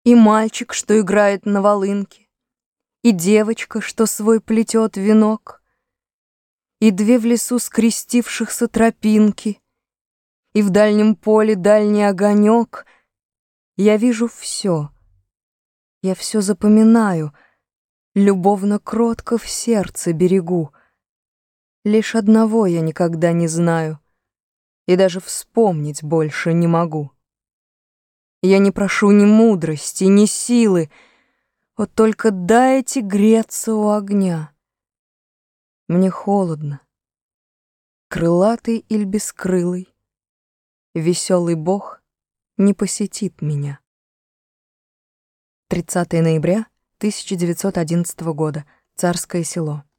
И мальчик, что играет на волынке, и девочка, что свой плетет венок, и две в лесу скрестившихся тропинки, и в дальнем поле дальний огонек. Я вижу все, я все запоминаю, любовно кротко в сердце берегу. Лишь одного я никогда не знаю и даже вспомнить больше не могу. Я не прошу ни мудрости, ни силы, вот только дайте греться у огня. Мне холодно. Крылатый или бескрылый, веселый Бог не посетит меня. 30 ноября 1911 года. Царское Село.